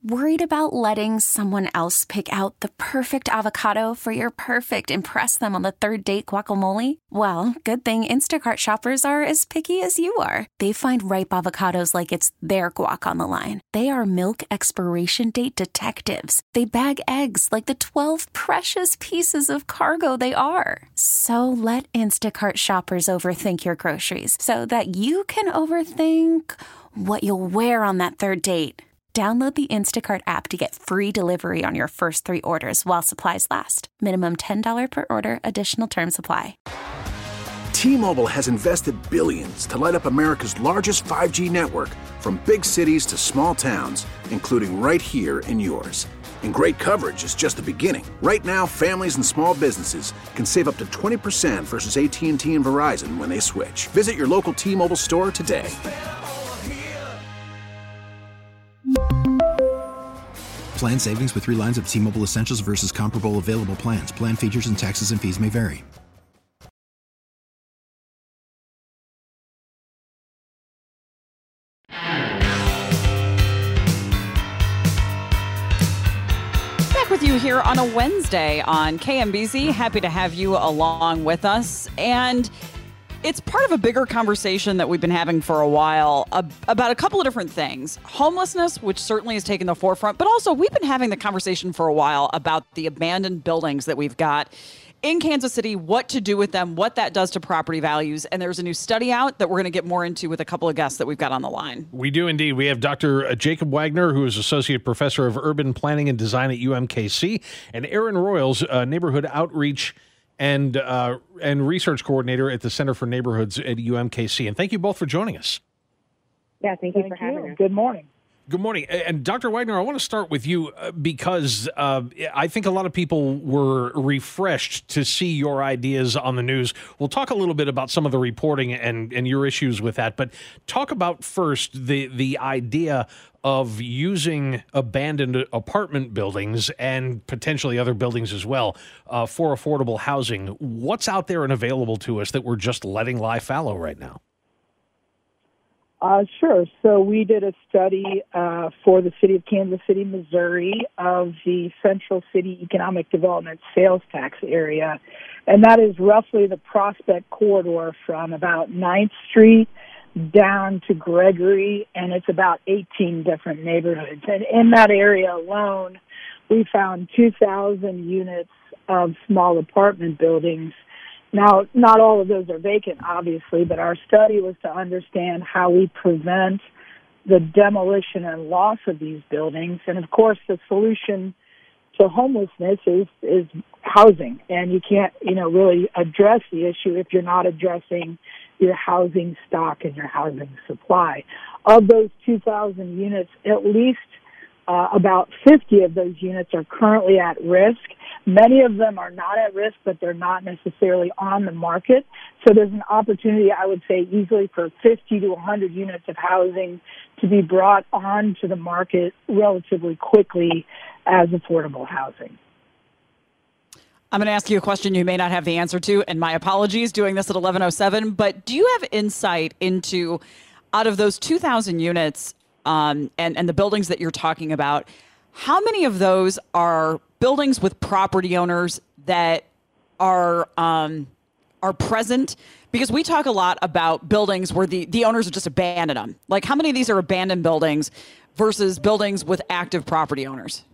Worried about letting someone else pick out the perfect avocado for your perfect impress them on the third date guacamole? Well, good thing Instacart shoppers are as picky as you are. They find ripe avocados like it's their guac on the line. They are milk expiration date detectives. They bag eggs like the 12 precious pieces of cargo they are. So let Instacart shoppers overthink your groceries so that you can overthink what you'll wear on that third date. Download the Instacart app to get free delivery on your first 3 orders while supplies last. Minimum $10 per order. Additional terms apply. T-Mobile has invested billions to light up America's largest 5G network, from big cities to small towns, including right here in yours. And great coverage is just the beginning. Right now, families and small businesses can save up to 20% versus AT&T and Verizon when they switch. Visit your local T-Mobile store today. Plan savings with 3 lines of T-Mobile Essentials versus comparable available plans. Plan features and taxes and fees may vary. Back with you here on a Wednesday on KMBZ. Happy to have you along with us. And it's part of a bigger conversation that we've been having for a while about a couple of different things. Homelessness, which certainly has taken the forefront, but also we've been having the conversation for a while about the abandoned buildings that we've got in Kansas City, what to do with them, what that does to property values. And there's a new study out that we're going to get more into with a couple of guests that we've got on the line. We do indeed. We have Dr. Jacob Wagner, who is Associate Professor of Urban Planning and Design at UMKC, and Aaron Royals, Neighborhood Outreach and Research Coordinator at the Center for Neighborhoods at UMKC. And thank you both for joining us. Yeah, thank you for having us. Good morning. Good morning. And Dr. Wagner, I want to start with you because I think a lot of people were refreshed to see your ideas on the news. We'll talk a little bit about some of the reporting and your issues with that, but talk about first the idea of using abandoned apartment buildings and potentially other buildings as well for affordable housing. What's out there and available to us that we're just letting lie fallow right now? Sure. So we did a study for the city of Kansas City, Missouri, of the Central City Economic Development sales tax area. And that is roughly the Prospect corridor from about 9th Street down to Gregory, and it's about 18 different neighborhoods. And in that area alone, we found 2,000 units of small apartment buildings. Now, not all of those are vacant, obviously, but our study was to understand how we prevent the demolition and loss of these buildings. And, of course, the solution to homelessness is housing. And you can't, really address the issue if you're not addressing your housing stock and your housing supply. Of those 2,000 units, at least about 50 of those units are currently at risk. Many of them are not at risk, but they're not necessarily on the market. So there's an opportunity, I would say, easily for 50 to 100 units of housing to be brought onto the market relatively quickly as affordable housing. I'm going to ask you a question you may not have the answer to, and my apologies doing this at 11:07, but do you have insight into, out of those 2,000 units and the buildings that you're talking about, how many of those are buildings with property owners that are present? Because we talk a lot about buildings where the owners have just abandoned them. Like, how many of these are abandoned buildings versus buildings with active property owners?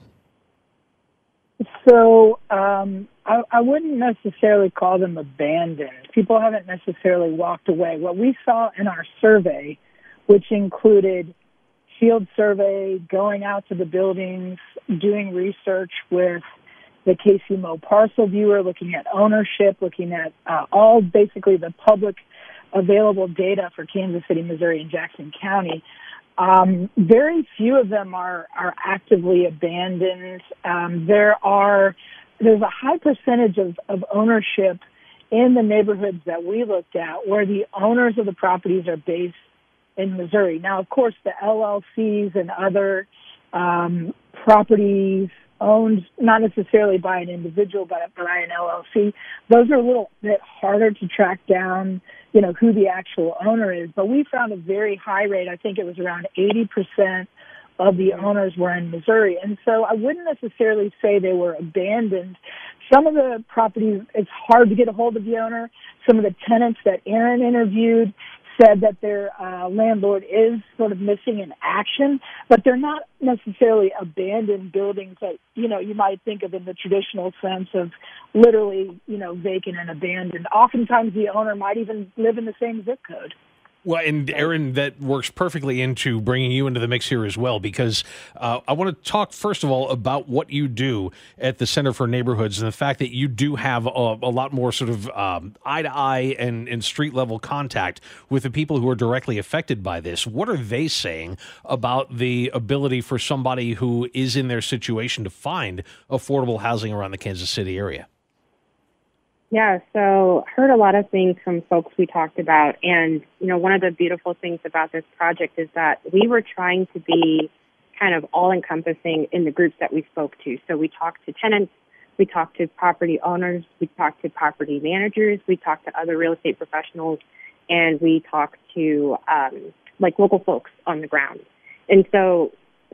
So I wouldn't necessarily call them abandoned. People haven't necessarily walked away. What we saw in our survey, which included field survey, going out to the buildings, doing research with the KCMO parcel viewer, looking at ownership, looking at all basically the public available data for Kansas City, Missouri, and Jackson County. Very few of them are actively abandoned. There's a high percentage of ownership in the neighborhoods that we looked at where the owners of the properties are based in Missouri. Now, of course, the LLCs and other properties owned not necessarily by an individual, but by an LLC, those are a little bit harder to track down, who the actual owner is. But we found a very high rate. I think it was around 80% of the owners were in Missouri. And so I wouldn't necessarily say they were abandoned. Some of the properties, it's hard to get a hold of the owner. Some of the tenants that Aaron interviewed said that their landlord is sort of missing in action, but they're not necessarily abandoned buildings that, you might think of in the traditional sense of literally, vacant and abandoned. Oftentimes the owner might even live in the same zip code. Well, and Aaron, that works perfectly into bringing you into the mix here as well, because I want to talk, first of all, about what you do at the Center for Neighborhoods and the fact that you do have a lot more sort of eye-to-eye and street-level contact with the people who are directly affected by this. What are they saying about the ability for somebody who is in their situation to find affordable housing around the Kansas City area? Yeah, so heard a lot of things from folks we talked about. And, one of the beautiful things about this project is that we were trying to be kind of all-encompassing in the groups that we spoke to. So we talked to tenants, we talked to property owners, we talked to property managers, we talked to other real estate professionals, and we talked to, local folks on the ground. And so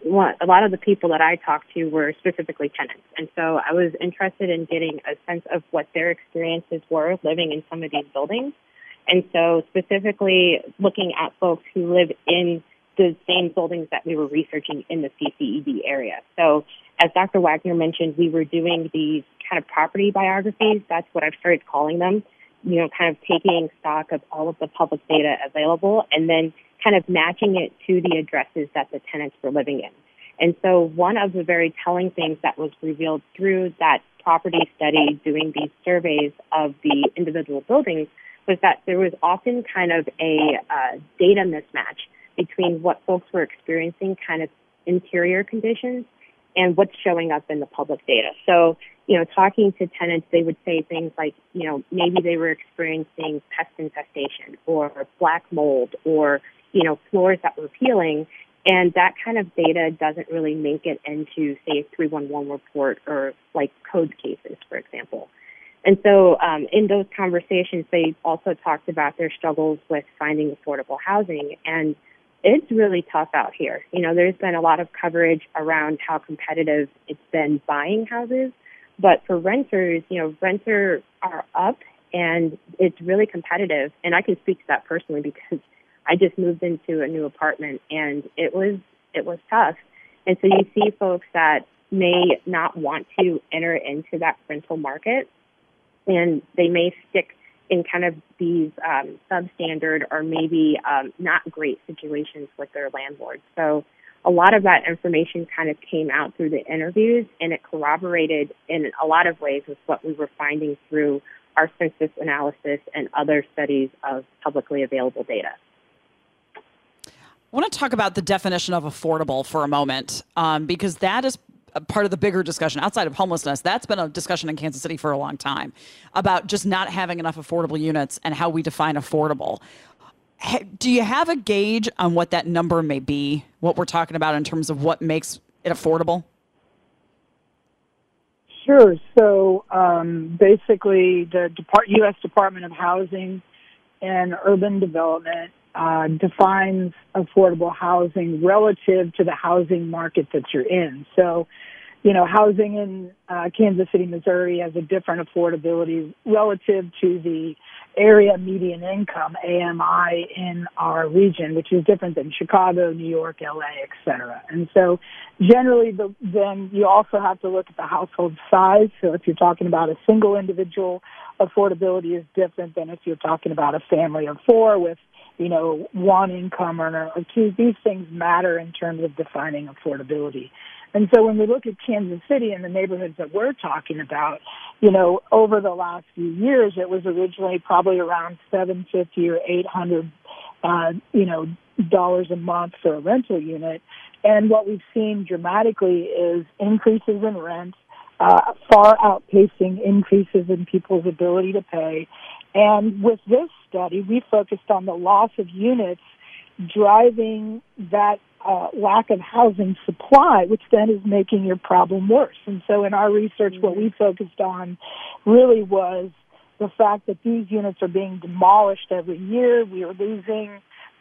a lot of the people that I talked to were specifically tenants. And so I was interested in getting a sense of what their experiences were living in some of these buildings. And so specifically looking at folks who live in the same buildings that we were researching in the CCED area. So as Dr. Wagner mentioned, we were doing these kind of property biographies. That's what I've started calling them, kind of taking stock of all of the public data available and then kind of matching it to the addresses that the tenants were living in. And so one of the very telling things that was revealed through that property study, doing these surveys of the individual buildings, was that there was often kind of a data mismatch between what folks were experiencing, kind of interior conditions, and what's showing up in the public data. So, talking to tenants, they would say things like, maybe they were experiencing pest infestation or black mold or floors that were peeling, and that kind of data doesn't really make it into, say, a 311 report or like code cases, for example. And so in those conversations, they also talked about their struggles with finding affordable housing, and it's really tough out here. There's been a lot of coverage around how competitive it's been buying houses, but for renters, rents are up, and it's really competitive, and I can speak to that personally because I just moved into a new apartment, and it was tough. And so you see folks that may not want to enter into that rental market, and they may stick in kind of these substandard or maybe not great situations with their landlord. So a lot of that information kind of came out through the interviews, and it corroborated in a lot of ways with what we were finding through our census analysis and other studies of publicly available data. I want to talk about the definition of affordable for a moment, because that is a part of the bigger discussion outside of homelessness. That's been a discussion in Kansas City for a long time about just not having enough affordable units and how we define affordable. Do you have a gauge on what that number may be, what we're talking about in terms of what makes it affordable? Sure. So basically the U.S. Department of Housing and Urban Development defines affordable housing relative to the housing market that you're in. So, housing in Kansas City, Missouri has a different affordability relative to the area median income, AMI, in our region, which is different than Chicago, New York, LA, et cetera. And so generally, then you also have to look at the household size. So if you're talking about a single individual, affordability is different than if you're talking about a family of four with one income earner or two. These things matter in terms of defining affordability. And so when we look at Kansas City and the neighborhoods that we're talking about, over the last few years, it was originally probably around $750 or $800, dollars a month for a rental unit. And what we've seen dramatically is increases in rent, far outpacing increases in people's ability to pay. And with this study, we focused on the loss of units driving that lack of housing supply, which then is making your problem worse. And so in our research, what we focused on really was the fact that these units are being demolished every year. We are losing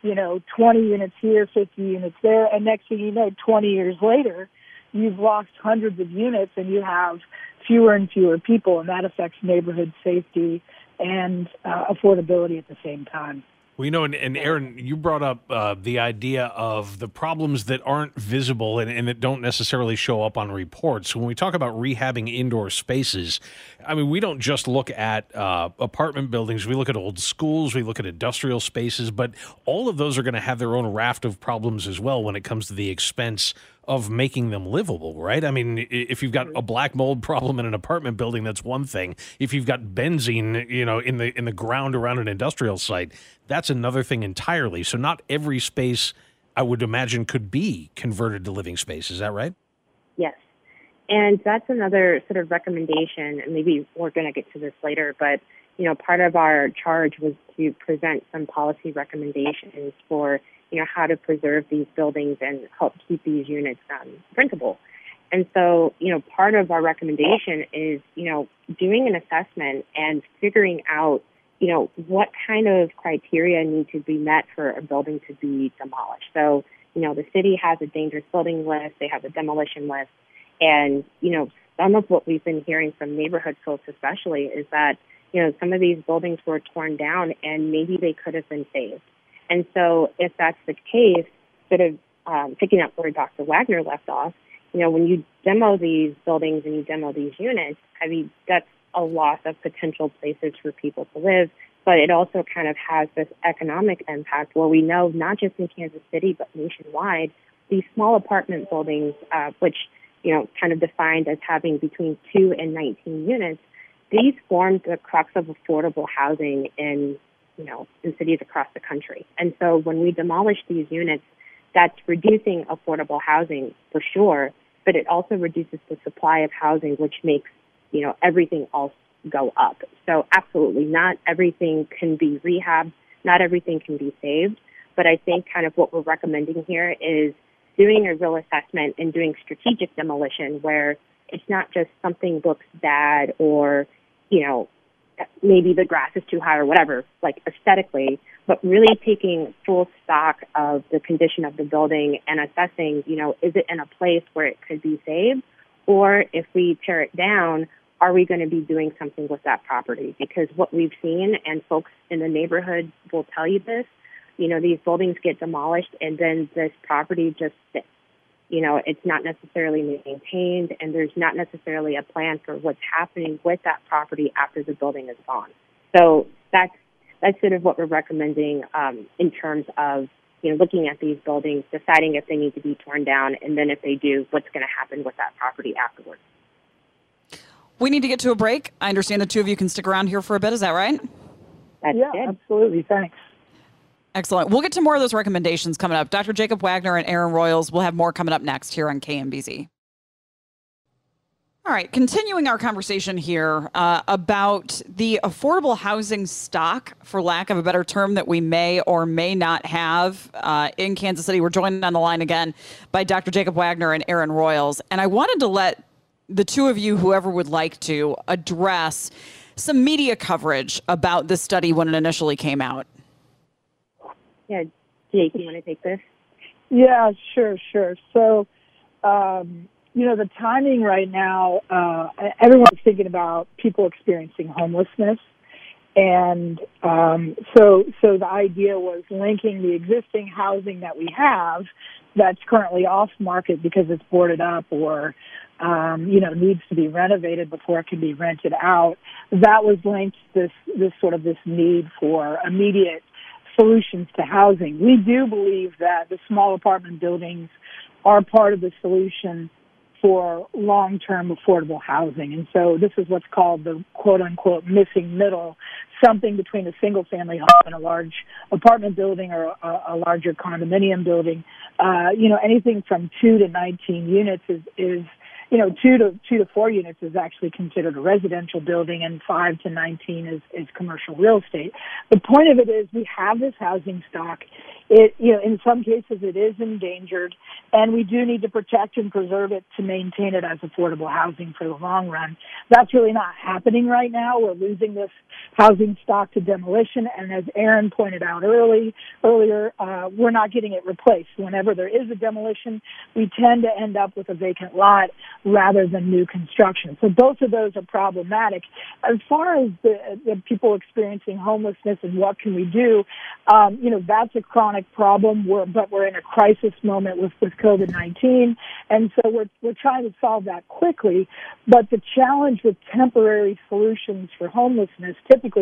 20 units here, 50 units there, and next thing you know, 20 years later, you've lost hundreds of units and you have fewer and fewer people, and that affects neighborhood safety and affordability at the same time. Well, and Aaron, you brought up the idea of the problems that aren't visible and that don't necessarily show up on reports. When we talk about rehabbing indoor spaces, I mean, we don't just look at apartment buildings. We look at old schools. We look at industrial spaces. But all of those are going to have their own raft of problems as well when it comes to the expense of making them livable, right? I mean, if you've got a black mold problem in an apartment building, that's one thing. If you've got benzene, in the ground around an industrial site, that's another thing entirely. So not every space, I would imagine, could be converted to living space. Is that right? Yes. And that's another sort of recommendation, and maybe we're going to get to this later, but, part of our charge was to present some policy recommendations for how to preserve these buildings and help keep these units rentable. And so, part of our recommendation is, doing an assessment and figuring out, what kind of criteria need to be met for a building to be demolished. So, the city has a dangerous building list, they have a demolition list, and, some of what we've been hearing from neighborhood folks especially is that, some of these buildings were torn down and maybe they could have been saved. And so if that's the case, sort of picking up where Dr. Wagner left off, when you demo these buildings and you demo these units, I mean, that's a loss of potential places for people to live, but it also kind of has this economic impact where we know not just in Kansas City, but nationwide, these small apartment buildings, which, kind of defined as having between 2 and 19 units, these form the crux of affordable housing in cities across the country. And so when we demolish these units, that's reducing affordable housing for sure, but it also reduces the supply of housing, which makes, everything else go up. So absolutely, not everything can be rehabbed, not everything can be saved, but I think kind of what we're recommending here is doing a real assessment and doing strategic demolition where it's not just something looks bad or, maybe the grass is too high or whatever, like aesthetically, but really taking full stock of the condition of the building and assessing, is it in a place where it could be saved? Or if we tear it down, are we going to be doing something with that property? Because what we've seen, and folks in the neighborhood will tell you this, these buildings get demolished and then this property just sits. It's not necessarily maintained, and there's not necessarily a plan for what's happening with that property after the building is gone. So that's sort of what we're recommending in terms of looking at these buildings, deciding if they need to be torn down, and then if they do, what's going to happen with that property afterwards. We need to get to a break. I understand the two of you can stick around here for a bit. Is that right? That's good. Absolutely. Thanks. Excellent. We'll get to more of those recommendations coming up. Dr. Jacob Wagner and Aaron Royals will have more coming up next here on KMBZ. All right, continuing our conversation here about the affordable housing stock, for lack of a better term, that we may or may not have in Kansas City. We're joined on the line again by Dr. Jacob Wagner and Aaron Royals. And I wanted to let the two of you, whoever would like to, address some media coverage about this study when it initially came out. Yeah, Jake, you want to take this? Yeah, sure. So, the timing right now, everyone's thinking about people experiencing homelessness. And so the idea was linking the existing housing that we have that's currently off market because it's boarded up or, needs to be renovated before it can be rented out. That was linked to this need for immediate solutions to housing. We do believe that the small apartment buildings are part of the solution for long-term affordable housing. And so this is what's called the quote-unquote missing middle, something between a single-family home and a large apartment building or a larger condominium building. Anything from 2 to 19 units is 2 to 4 units is actually considered a residential building, and 5 to 19 is commercial real estate. The point of it is we have this housing stock In some cases it is endangered, and we do need to protect and preserve it to maintain it as affordable housing for the long run. That's really not happening right now. We're losing this housing stock to demolition, and as Aaron pointed out earlier, we're not getting it replaced. Whenever there is a demolition, we tend to end up with a vacant lot rather than new construction. So both of those are problematic. As far as the people experiencing homelessness and what can we do, that's a chronic problem. But we're in a crisis moment with COVID-19, and so we're trying to solve that quickly. But the challenge with temporary solutions for homelessness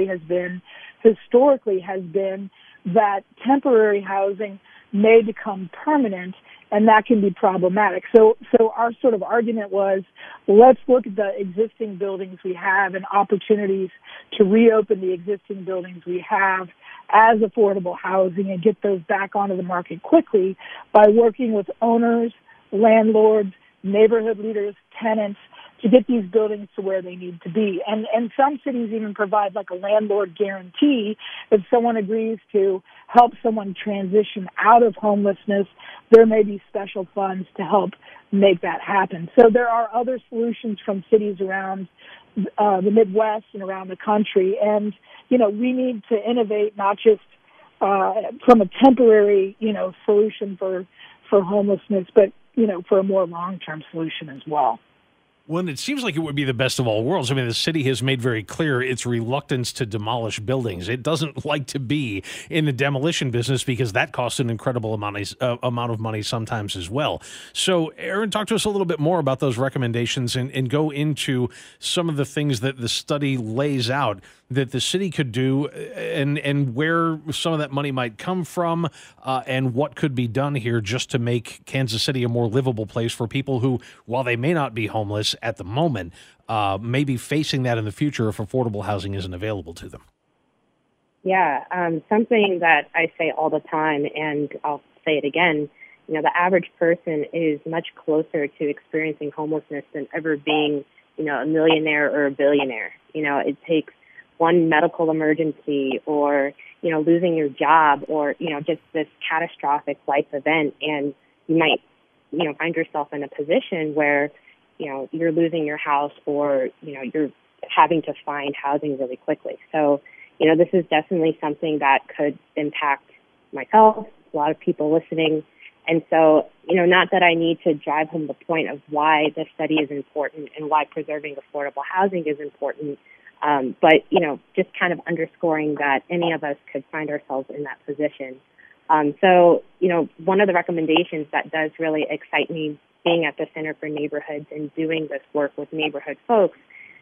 historically has been that temporary housing may become permanent, and that can be problematic. So our sort of argument was, let's look at the existing buildings we have and opportunities to reopen the existing buildings we have as affordable housing and get those back onto the market quickly by working with owners, landlords, neighborhood leaders, tenants, to get these buildings to where they need to be. And some cities even provide like a landlord guarantee. If someone agrees to help someone transition out of homelessness, there may be special funds to help make that happen. So there are other solutions from cities around the Midwest and around the country. And, we need to innovate not just from a temporary, solution for homelessness, but, for a more long-term solution as well. Well, it seems like it would be the best of all worlds. I mean, the city has made very clear its reluctance to demolish buildings. It doesn't like to be in the demolition business because that costs an incredible amount of money sometimes as well. So, Aaron, talk to us a little bit more about those recommendations and go into some of the things that the study lays out that the city could do and where some of that money might come from and what could be done here just to make Kansas City a more livable place for people who, while they may not be homeless at the moment, may be facing that in the future if affordable housing isn't available to them. Yeah, something that I say all the time, and I'll say it again, the average person is much closer to experiencing homelessness than ever being, a millionaire or a billionaire. It takes one medical emergency or, losing your job or, just this catastrophic life event. And you might, find yourself in a position where, you're losing your house or, you're having to find housing really quickly. So, this is definitely something that could impact myself, a lot of people listening. And so, not that I need to drive home the point of why this study is important and why preserving affordable housing is important, but, just kind of underscoring that any of us could find ourselves in that position. So, one of the recommendations that does really excite me being at the Center for Neighborhoods and doing this work with neighborhood folks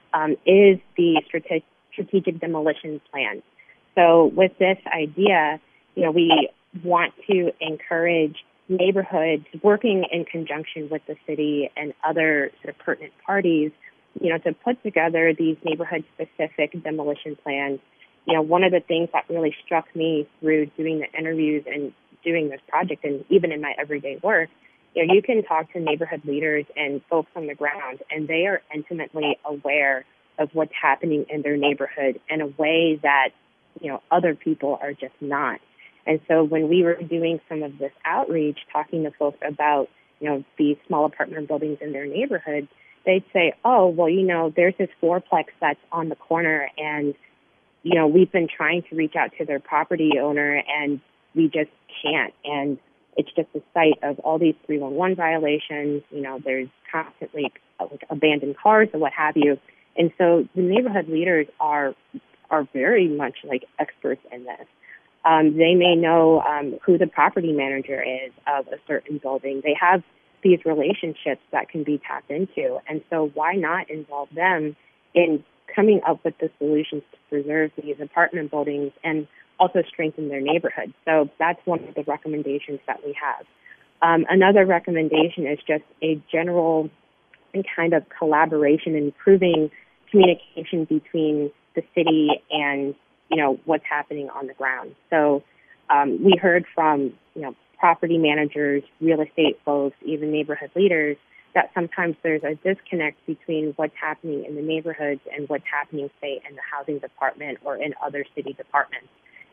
is the strategic demolition plan. So with this idea, we want to encourage neighborhoods working in conjunction with the city and other sort of pertinent parties, to put together these neighborhood-specific demolition plans. One of the things that really struck me through doing the interviews and doing this project and even in my everyday work, you can talk to neighborhood leaders and folks on the ground, and they are intimately aware of what's happening in their neighborhood in a way that, other people are just not. And so when we were doing some of this outreach, talking to folks about, these small apartment buildings in their neighborhood, they'd say, oh, well, there's this fourplex that's on the corner and, we've been trying to reach out to their property owner and we just can't. And it's just a site of all these 311 violations. There's constantly abandoned cars or what have you. And so the neighborhood leaders are very much like experts in this. They may know who the property manager is of a certain building. They have these relationships that can be tapped into. And so why not involve them in coming up with the solutions to preserve these apartment buildings and also strengthen their neighborhood? So that's one of the recommendations that we have. Another recommendation is just a general kind of collaboration, improving communication between the city and, what's happening on the ground. So we heard from, property managers, real estate folks, even neighborhood leaders, that sometimes there's a disconnect between what's happening in the neighborhoods and what's happening, say, in the housing department or in other city departments.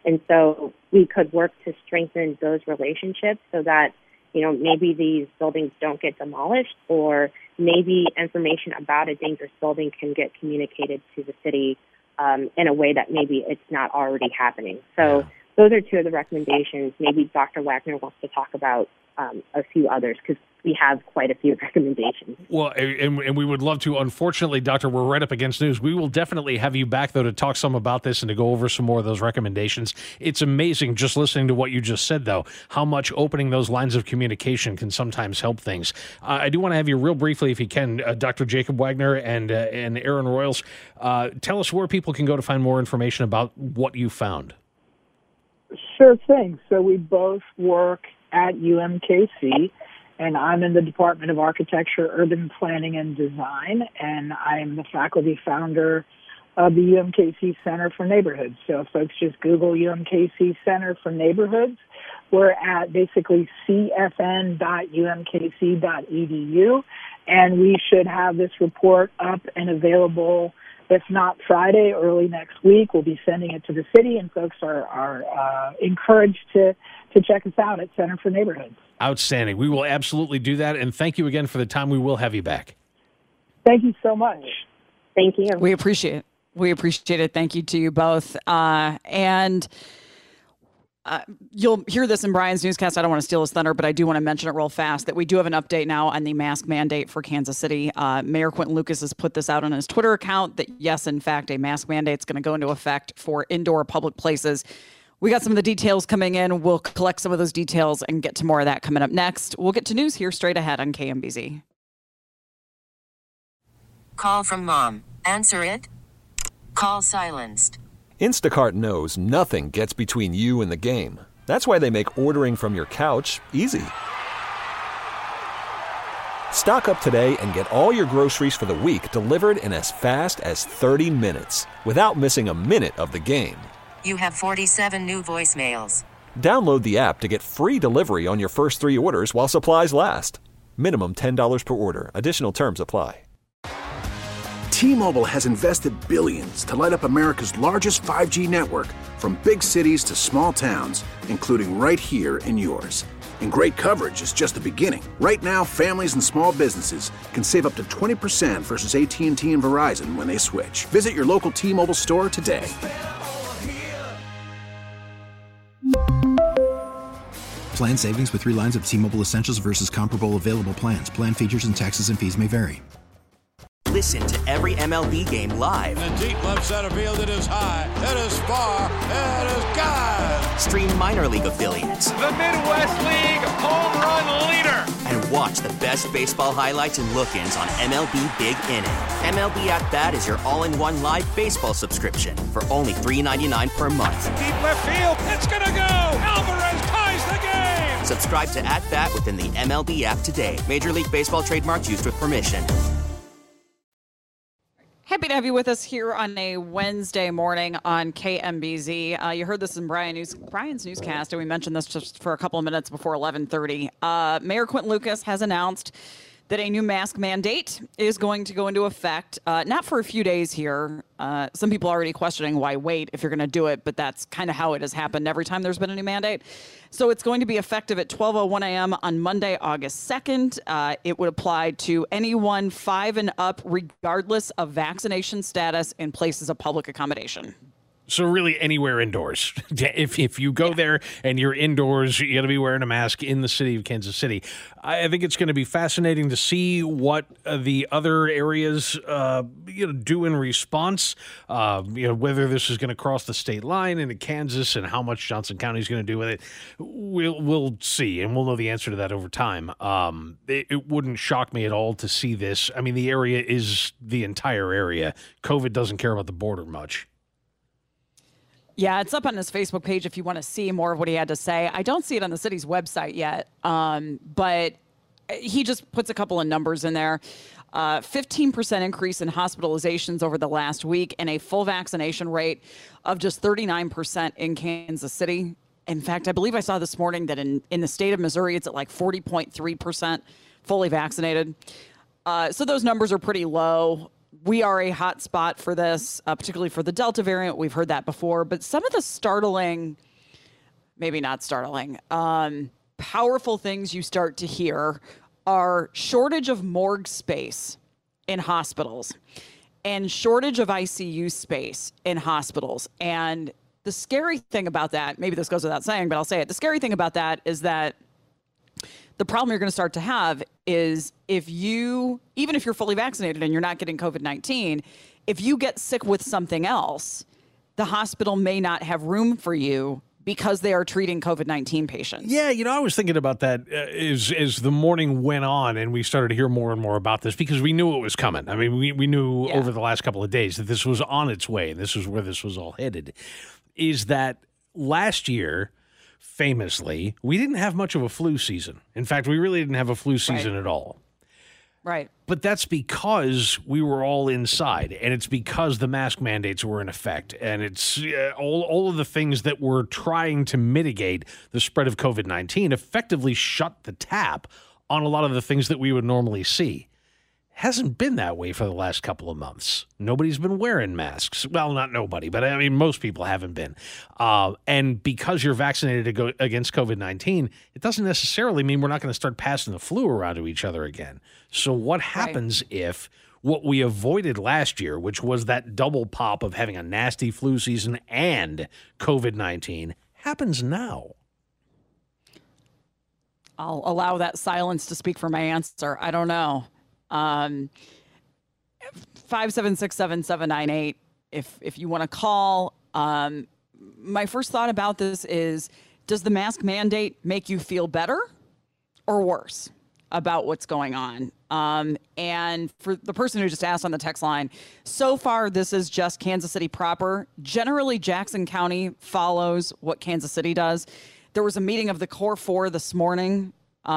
And so we could work to strengthen those relationships so that, maybe these buildings don't get demolished, or maybe information about a dangerous building can get communicated to the city in a way that maybe it's not already happening. So those are two of the recommendations. Maybe Dr. Wagner wants to talk about a few others, because we have quite a few recommendations. Well, and we would love to. Unfortunately, Doctor, we're right up against news. We will definitely have you back, though, to talk some about this and to go over some more of those recommendations. It's amazing just listening to what you just said, though, how much opening those lines of communication can sometimes help things. I do want to have you real briefly, if you can, Dr. Jacob Wagner and Aaron Royals, tell us where people can go to find more information about what you found. Sure thing. So we both work at UMKC, and I'm in the Department of Architecture, Urban Planning, and Design, and I am the faculty founder of the UMKC Center for Neighborhoods. So if folks just Google UMKC Center for Neighborhoods, we're at basically cfn.umkc.edu, and we should have this report up and available, if not Friday, early next week. We'll be sending it to the city, and folks are encouraged to check us out at Center for Neighborhoods. Outstanding. We will absolutely do that, and thank you again for the time. We will have you back. Thank you so much. Thank you. We appreciate it. We appreciate it. Thank you to you both. You'll hear this in Brian's newscast. I don't want to steal his thunder, but I do want to mention it real fast that we do have an update now on the mask mandate for Kansas City. Mayor Quentin Lucas has put this out on his Twitter account that, yes, in fact, a mask mandate is going to go into effect for indoor public places. We got some of the details coming in. We'll collect some of those details and get to more of that coming up next. We'll get to news here straight ahead on KMBZ. Call from mom. Answer it. Call silenced. Instacart knows nothing gets between you and the game. That's why they make ordering from your couch easy. Stock up today and get all your groceries for the week delivered in as fast as 30 minutes without missing a minute of the game. You have 47 new voicemails. Download the app to get free delivery on your first 3 orders while supplies last. Minimum $10 per order. Additional terms apply. T-Mobile has invested billions to light up America's largest 5G network, from big cities to small towns, including right here in yours. And great coverage is just the beginning. Right now, families and small businesses can save up to 20% versus AT&T and Verizon when they switch. Visit your local T-Mobile store today. Plan savings with 3 lines of T-Mobile Essentials versus comparable available plans. Plan features and taxes and fees may vary. Listen to every MLB game live. In the deep left center field, it is high, it is far, it is gone. Stream minor league affiliates. The Midwest League home run leader. And watch the best baseball highlights and look-ins on MLB Big Inning. MLB At Bat is your all-in-one live baseball subscription for only $3.99 per month. Deep left field, it's gonna go. Alvarez ties the game. Subscribe to At Bat within the MLB app today. Major League Baseball trademarks used with permission. Happy to have you with us here on a Wednesday morning on KMBZ. You heard this in Brian's newscast, and we mentioned this just for a couple of minutes before 11:30. Mayor Quentin Lucas has announced that a new mask mandate is going to go into effect, not for a few days here. Some people are already questioning why wait if you're going to do it, but that's kind of how it has happened every time there's been a new mandate. So it's going to be effective at 12:01 a.m. on Monday, August 2nd. It would apply to anyone 5 and up, regardless of vaccination status in places of public accommodation. So really anywhere indoors. If you go there and you're indoors, you got to be wearing a mask in the city of Kansas City. I think it's going to be fascinating to see what the other areas do in response. Whether this is going to cross the state line into Kansas and how much Johnson County is going to do with it. We'll see, and we'll know the answer to that over time. It wouldn't shock me at all to see this. I mean, the area is the entire area. COVID doesn't care about the border much. Yeah, it's up on his Facebook page if you want to see more of what he had to say. I don't see it on the city's website yet, but he just puts a couple of numbers in there. 15% increase in hospitalizations over the last week and a full vaccination rate of just 39% in Kansas City. In fact, I believe I saw this morning that in the state of Missouri, it's at like 40.3% fully vaccinated. So those numbers are pretty low. we are a hot spot for this, particularly for the Delta variant. We've heard that before, but some of the startling, maybe not startling, powerful things you start to hear are shortage of morgue space in hospitals and shortage of ICU space in hospitals. And the scary thing about that, maybe this goes without saying, but I'll say it. The scary thing about that is that the problem you're going to start to have is even if you're fully vaccinated and you're not getting COVID-19, if you get sick with something else, the hospital may not have room for you because they are treating COVID-19 patients. Yeah, I was thinking about that as the morning went on and we started to hear more and more about this because we knew it was coming. I mean, we knew over the last couple of days that this was on its way and this is where this was all headed, is that last year, famously, we didn't have much of a flu season. In fact, we really didn't have a flu season at all. Right. But that's because we were all inside, and it's because the mask mandates were in effect, and it's all of the things that were trying to mitigate the spread of COVID-19 effectively shut the tap on a lot of the things that we would normally see. Hasn't been that way for the last couple of months. Nobody's been wearing masks. Well, not nobody, but I mean, most people haven't been. And because you're vaccinated against COVID-19, it doesn't necessarily mean we're not going to start passing the flu around to each other again. So what happens if what we avoided last year, which was that double pop of having a nasty flu season and COVID-19, happens now? I'll allow that silence to speak for my answer. I don't know. 5767798 if you want to call. My first thought about this is, does the mask mandate make you feel better or worse about what's going on? And for the person who just asked on the text line, so far this is just Kansas City proper. Generally, Jackson County follows what Kansas City does. There was a meeting of the Core 4 this morning.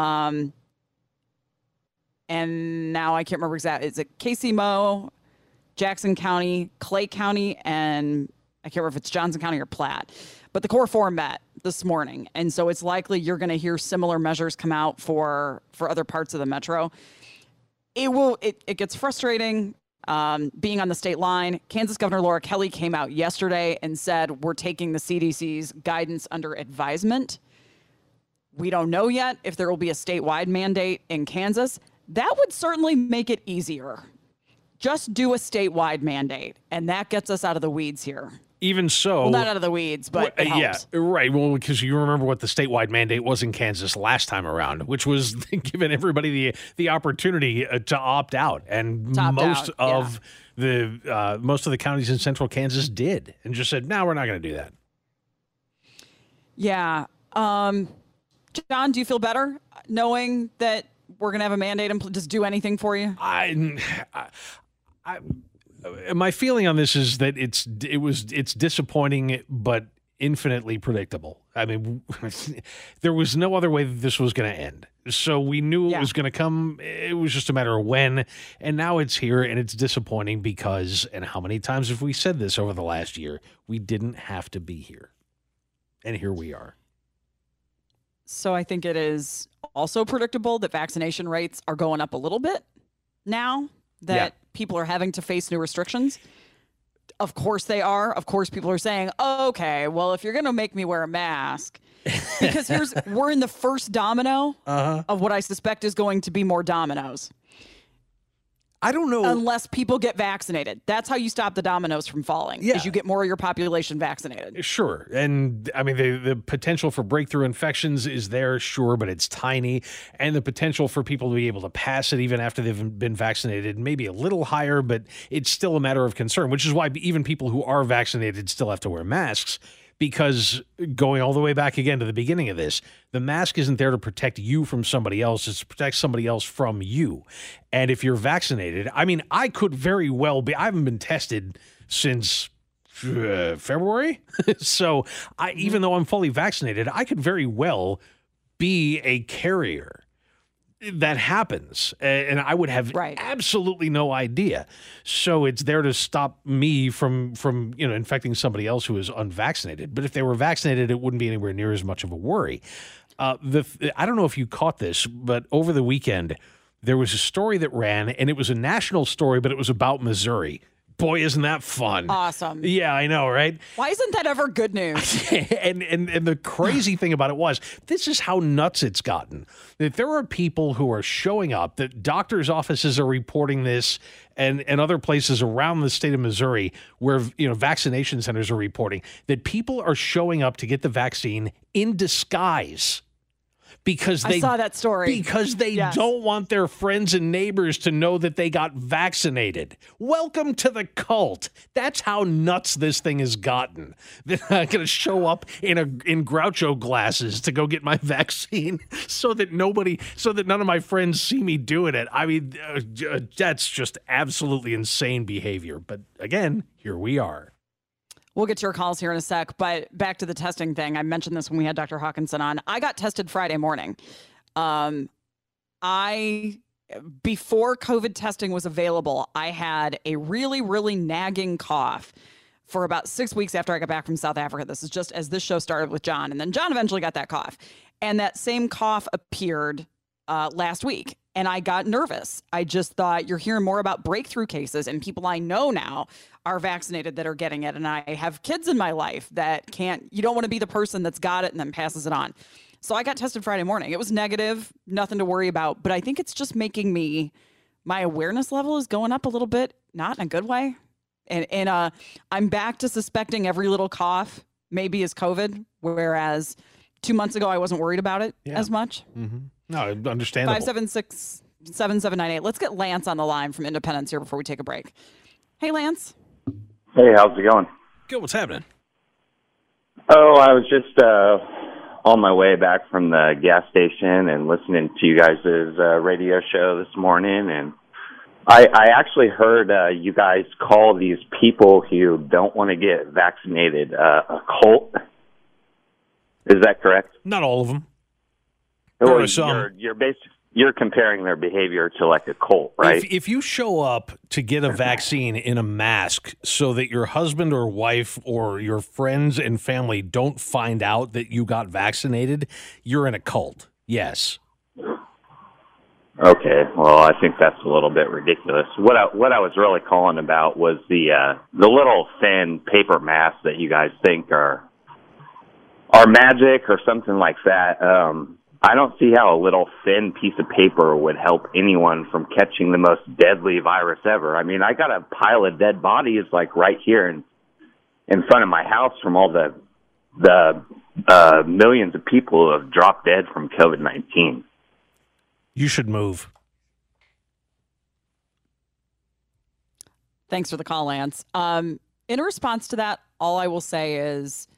And now I can't remember exactly. Is it Casey Mo, Jackson County, Clay County, and I can't remember if it's Johnson County or Platte. But the Core 4 met this morning. And so it's likely you're going to hear similar measures come out for other parts of the metro. It gets frustrating being on the state line. Kansas Governor Laura Kelly came out yesterday and said, we're taking the CDC's guidance under advisement. We don't know yet if there will be a statewide mandate in Kansas. That would certainly make it easier. Just do a statewide mandate, and that gets us out of the weeds here. Even so... Well, not out of the weeds, but it helps. Yeah, right. Well, because you remember what the statewide mandate was in Kansas last time around, which was giving everybody the opportunity to opt out. And most of the counties in central Kansas did and just said, no, we're not going to do that. Yeah. John, do you feel better knowing that we're going to have a mandate and just do anything for you? My feeling on this is that it's disappointing, but infinitely predictable. I mean, there was no other way that this was going to end. So we knew it was going to come. It was just a matter of when. And now it's here, and it's disappointing because, and how many times have we said this over the last year, we didn't have to be here. And here we are. So I think it is also predictable that vaccination rates are going up a little bit now that people are having to face new restrictions. Of course they are. Of course people are saying, oh, okay, well, if you're going to make me wear a mask, because we're in the first domino of what I suspect is going to be more dominoes. I don't know. Unless people get vaccinated. That's how you stop the dominoes from falling, is you get more of your population vaccinated. Sure. And I mean, the potential for breakthrough infections is there, sure, but it's tiny. And the potential for people to be able to pass it even after they've been vaccinated may be a little higher, but it's still a matter of concern, which is why even people who are vaccinated still have to wear masks. Because going all the way back again to the beginning of this, the mask isn't there to protect you from somebody else. It's to protect somebody else from you. And if you're vaccinated, I mean, I could very well be. I haven't been tested since February. So even though I'm fully vaccinated, I could very well be a carrier. That happens, and I would have absolutely no idea. So it's there to stop me from infecting somebody else who is unvaccinated. But if they were vaccinated, it wouldn't be anywhere near as much of a worry. I don't know if you caught this, but over the weekend, there was a story that ran, and it was a national story, but it was about Missouri. Boy, isn't that fun. Awesome. Yeah, I know, right? Why isn't that ever good news? and the crazy thing about it was, this is how nuts it's gotten. That there are people who are showing up, that doctors' offices are reporting this, and other places around the state of Missouri where, vaccination centers are reporting that people are showing up to get the vaccine in disguise. Because I saw that story. Because they don't want their friends and neighbors to know that they got vaccinated. Welcome to the cult. That's how nuts this thing has gotten. That I'm going to show up in Groucho glasses to go get my vaccine so that none of my friends see me doing it. I mean, that's just absolutely insane behavior. But again, here we are. We'll get to your calls here in a sec, but back to the testing thing. I mentioned this when we had Dr. Hawkinson on. I got tested Friday morning. Before COVID testing was available, I had a really, really nagging cough for about 6 weeks after I got back from South Africa. This is just as this show started with John, and then John eventually got that cough. And that same cough appeared last week. And I got nervous. I just thought, you're hearing more about breakthrough cases, and people I know now are vaccinated that are getting it. And I have kids in my life that you don't want to be the person that's got it and then passes it on. So I got tested Friday morning. It was negative, nothing to worry about. But I think it's just making my awareness level is going up a little bit, not in a good way. And I'm back to suspecting every little cough maybe is COVID, whereas 2 months ago I wasn't worried about it as much. Mm-hmm. No, understandable. 576-7798. Let's get Lance on the line from Independence here before we take a break. Hey, Lance. Hey, how's it going? Good. What's happening? Oh, I was just on my way back from the gas station and listening to you guys' radio show this morning, and I actually heard you guys call these people who don't want to get vaccinated a cult. Is that correct? Not all of them. Or you're comparing their behavior to like a cult, right? If you show up to get a vaccine in a mask so that your husband or wife or your friends and family don't find out that you got vaccinated, you're in a cult. Yes. Okay. Well, I think that's a little bit ridiculous. What I was really calling about was the little thin paper masks that you guys think are magic or something like that. I don't see how a little thin piece of paper would help anyone from catching the most deadly virus ever. I mean, I got a pile of dead bodies like right here in front of my house from all the millions of people who have dropped dead from COVID-19. You should move. Thanks for the call, Lance. In response to that, all I will say is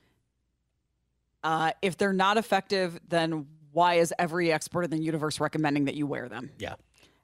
if they're not effective, then why is every expert in the universe recommending that you wear them? Yeah.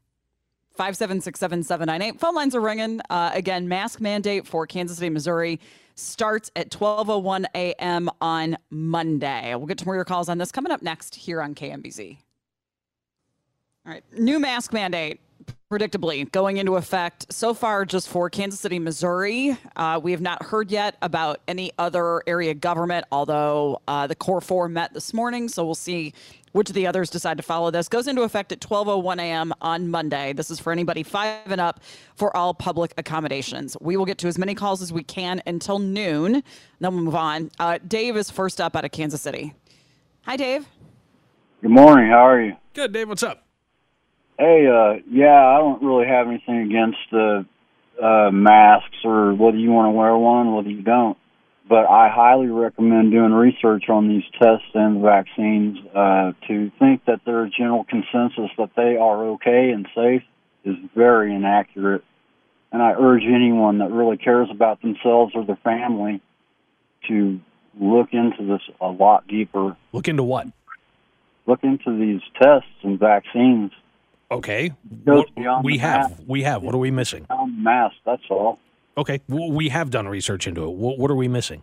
576-7798. Phone lines are ringing. Again, mask mandate for Kansas City, Missouri starts at 12:01 a.m. on Monday. We'll get to more of your calls on this coming up next here on KMBZ. All right. New mask mandate, predictably, going into effect so far just for Kansas City, Missouri. We have not heard yet about any other area government, although the Core 4 met this morning, so we'll see which of the others decide to follow this. Goes into effect at 12:01 a.m. on Monday. This is for anybody 5 and up for all public accommodations. We will get to as many calls as we can until noon. Then we'll move on. Dave is first up out of Kansas City. Hi, Dave. Good morning. How are you? Good, Dave. What's up? Hey, I don't really have anything against the masks or whether you want to wear one, whether you don't. But I highly recommend doing research on these tests and vaccines. To think that there's a general consensus that they are okay and safe is very inaccurate. And I urge anyone that really cares about themselves or their family to look into this a lot deeper. Look into what? Look into these tests and vaccines. Okay. We have. What are we missing? Mask, that's all. Okay. We have done research into it. What are we missing?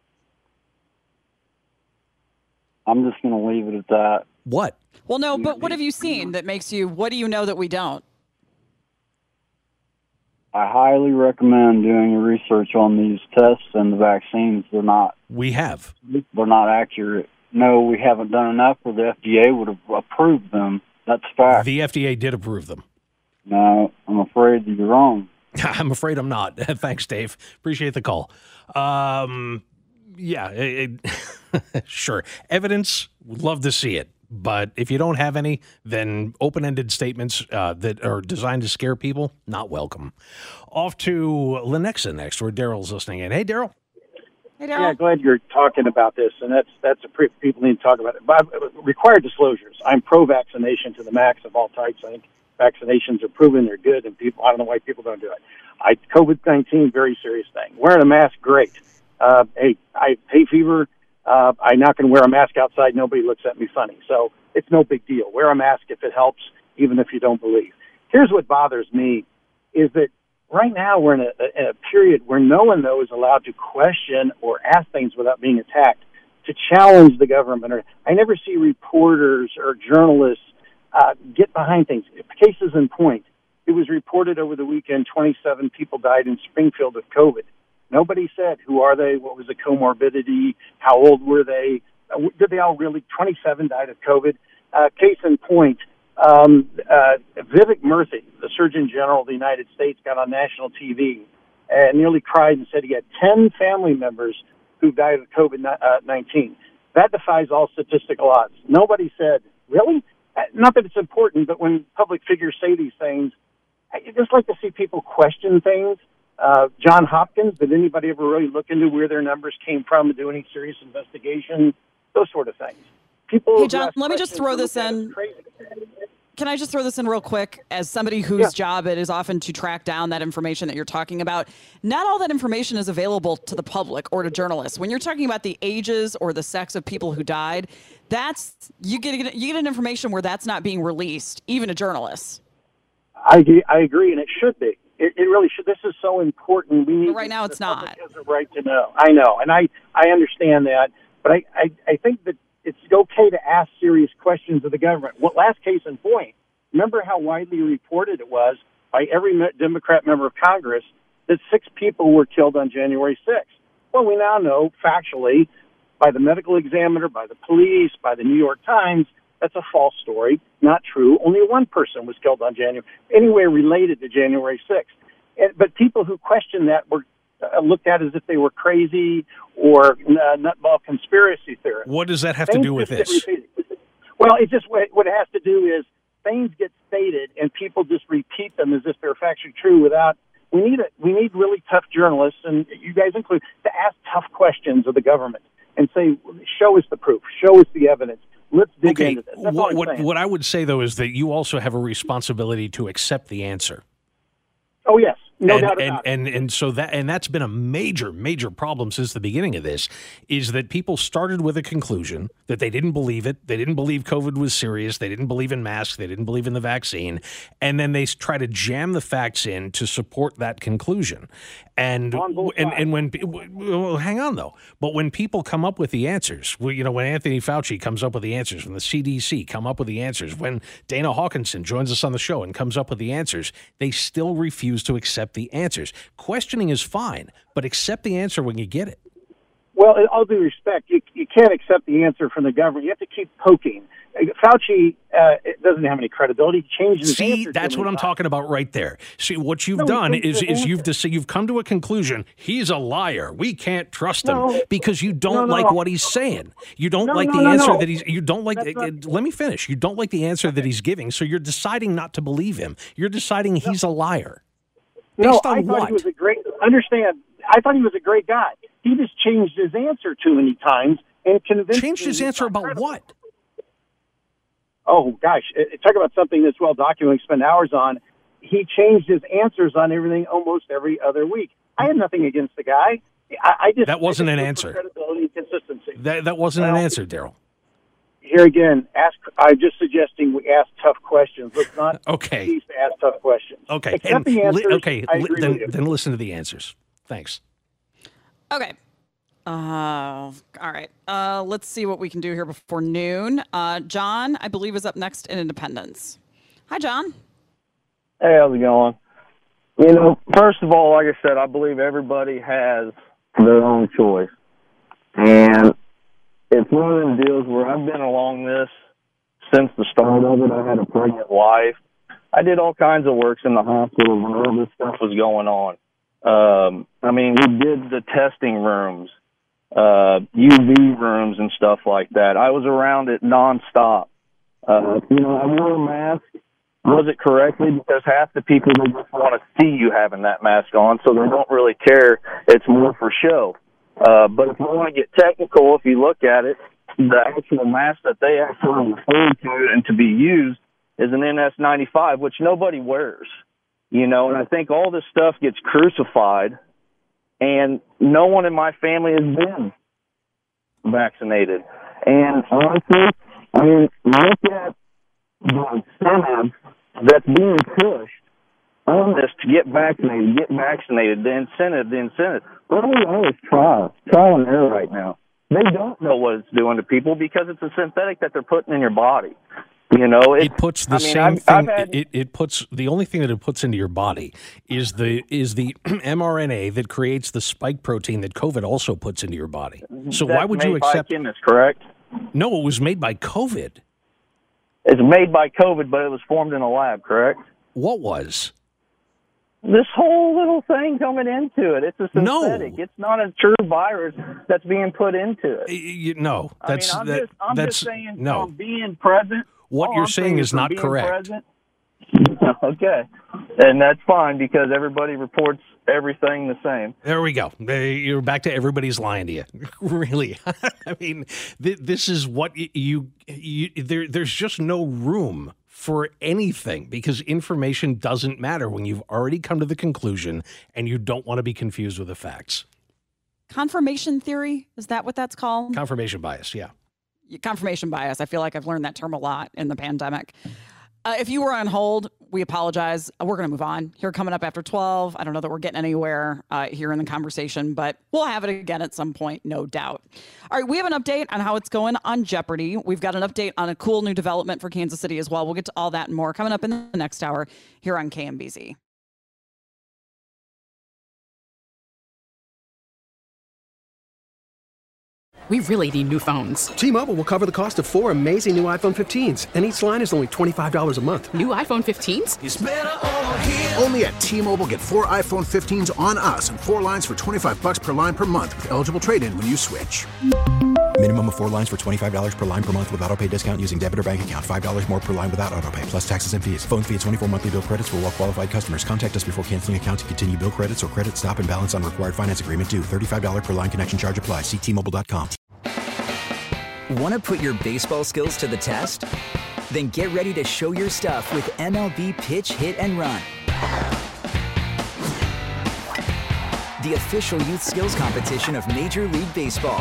I'm just going to leave it at that. What? Well, no, but what have you seen that makes you, what do you know that we don't? I highly recommend doing research on these tests and the vaccines. They're not. We have. They're not accurate. No, we haven't done enough, or the FDA would have approved them. That's fact. The FDA did approve them. No, I'm afraid you're wrong. I'm afraid I'm not. Thanks, Dave. Appreciate the call. Sure. Evidence, would love to see it. But if you don't have any, then open-ended statements that are designed to scare people, not welcome. Off to Lenexa next, where Daryl's listening in. Hey, Daryl. Hey, Daryl. Yeah, glad you're talking about this, and that's people need to talk about it. But required disclosures. I'm pro-vaccination to the max of all types. I think vaccinations are proven they're good, and I don't know why people don't do it. COVID-19, very serious thing. Wearing a mask, great. Hey, I have hay fever. I'm not going to wear a mask outside. Nobody looks at me funny. So it's no big deal. Wear a mask if it helps, even if you don't believe. Here's what bothers me is that right now we're in a period where no one, though, is allowed to question or ask things without being attacked, to challenge the government. I never see reporters or journalists get behind things. Cases in point. It was reported over the weekend 27 people died in Springfield of COVID. Nobody said, who are they? What was the comorbidity? How old were they? Did they all really? 27 died of COVID. Case in point, Vivek Murthy, the Surgeon General of the United States, got on national TV and nearly cried and said he had 10 family members who died of COVID-19. That defies all statistical odds. Nobody said, really? Not that it's important, but when public figures say these things, I just like to see people question things. John Hopkins, did anybody ever really look into where their numbers came from and do any serious investigation? Those sort of things. People. Hey, John, let me just throw this in. Can I just throw this in real quick? As somebody whose job it is often to track down that information that you're talking about, not all that information is available to the public or to journalists. When you're talking about the ages or the sex of people who died, you get an information where that's not being released, even to journalists. I agree, and it should be. It really should. This is so important. We need. But right now, it's not. Has a right to know. I know, and I understand that. But I think that it's okay to ask serious questions of the government. Last case in point, remember how widely reported it was by every Democrat member of Congress that 6 people were killed on January 6th. Well, we now know factually by the medical examiner, by the police, by the New York Times, that's a false story, not true. Only 1 person was killed on anywhere related to January 6th. But people who questioned that were looked at as if they were crazy or nutball conspiracy theorists. What does that have to do with this? Well, it just what it has to do is things get stated and people just repeat them as if they're factually true without. We need really tough journalists, and you guys include, to ask tough questions of the government and say, show us the proof, show us the evidence. Let's dig into this. That's what I would say, though, is that you also have a responsibility to accept the answer. Oh, yes. No doubt about it. And so that's been a major problem since the beginning of this, is that people started with a conclusion that they didn't believe it. They didn't believe COVID was serious. They didn't believe in masks. They didn't believe in the vaccine. And then they try to jam the facts in to support that conclusion. And when well, hang on though. But when people come up with the answers, when Anthony Fauci comes up with the answers, when the CDC come up with the answers, when Dana Hawkinson joins us on the show and comes up with the answers, they still refuse to accept the answers. Questioning is fine, but accept the answer when you get it. Well, in all due respect, you can't accept the answer from the government. You have to keep poking. Fauci doesn't have any credibility. He changes his answer. See, that's what I'm talking about right there. See, what you've done is you've come to a conclusion. He's a liar. We can't trust him because you don't like what he's saying. You don't like the answer that he's. You don't like. Let me finish. You don't like the answer that he's giving, so you're deciding not to believe him. You're deciding he's a liar. Based on I thought he was a great. Understand? I thought he was a great guy. He just changed his answer too many times and convinced. Changed his answer about what? Oh, gosh. Talk about something that's well documented, spend hours on. He changed his answers on everything almost every other week. I had nothing against the guy. That wasn't an answer. Credibility and consistency. That wasn't an answer, Daryl. Here again, I'm just suggesting we ask tough questions. Let's not cease to ask tough questions. Okay. Accept the answers. Then listen to the answers. Thanks. Okay. All right. Let's see what we can do here before noon. John, I believe, is up next in Independence. Hi, John. Hey, how's it going? First of all, like I said, I believe everybody has their own choice. And it's one of them deals where I've been along this since the start of it. I had a pregnant wife, I did all kinds of works in the hospital when all this stuff was going on. I mean, we did the testing rooms, UV rooms and stuff like that. I was around it nonstop. You know, I wore a mask. Was it correctly? Because half the people, they just want to see you having that mask on, so they don't really care. It's more for show. But if you want to get technical, if you look at it, the actual mask that they actually refer to and to be used is an NS95, which nobody wears. You know, and I think all this stuff gets crucified, and no one in my family has been vaccinated. And honestly, I mean, look at the incentive that's being pushed on this to get vaccinated, the incentive. What do we always trial and error right now? They don't know what it's doing to people because it's a synthetic that they're putting in your body. You know, it puts the same thing. It puts the only thing that it puts into your body is the mRNA that creates the spike protein that COVID also puts into your body. So why would you accept? By chemists, correct? No, it was made by COVID. It's made by COVID, but it was formed in a lab, correct? What was? This whole little thing coming into it. It's a synthetic. No. It's not a true virus that's being put into it. No, that's I'm just saying no. From being present. What you're saying is not correct. Okay. And that's fine because everybody reports everything the same. There we go. You're back to everybody's lying to you. Really. I mean, this is what there's just no room for anything because information doesn't matter when you've already come to the conclusion and you don't want to be confused with the facts. Confirmation theory, is that what that's called? Confirmation bias, yeah. Confirmation bias. I feel like I've learned that term a lot in the pandemic. If you were on hold, we apologize. We're going to move on. Here coming up after 12. I don't know that we're getting anywhere here in the conversation, but we'll have it again at some point, no doubt. All right, we have an update on how it's going on Jeopardy. We've got an update on a cool new development for Kansas City as well. We'll get to all that and more coming up in the next hour here on KMBZ. We really need new phones. T-Mobile will cover the cost of 4 amazing new iPhone 15s, and each line is only $25 a month. New iPhone 15s? It's better over here. Only at T-Mobile, get 4 iPhone 15s on us and 4 lines for $25 per line per month with eligible trade-in when you switch. Minimum of 4 lines for $25 per line per month with autopay discount using debit or bank account. $5 more per line without autopay, plus taxes and fees. Phone fee at 24 monthly bill credits for well-qualified customers. Contact us before canceling account to continue bill credits or credit stop and balance on required finance agreement due. $35 per line connection charge applies. See T-Mobile.com. Want to put your baseball skills to the test? Then get ready to show your stuff with MLB Pitch, Hit, and Run. The official youth skills competition of Major League Baseball.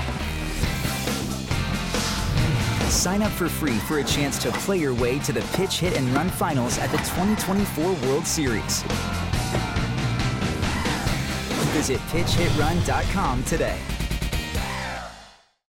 Sign up for free for a chance to play your way to the Pitch, Hit, and Run finals at the 2024 World Series. Visit PitchHitRun.com today.